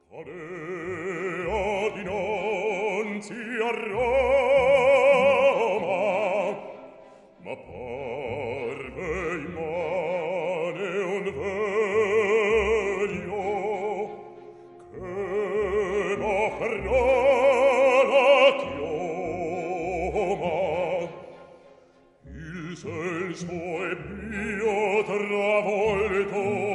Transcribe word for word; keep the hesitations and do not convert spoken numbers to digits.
Cadea dinanzi a Roma, ma parve immane un veglio che m'offrò la chioma. Il senso è mio travolto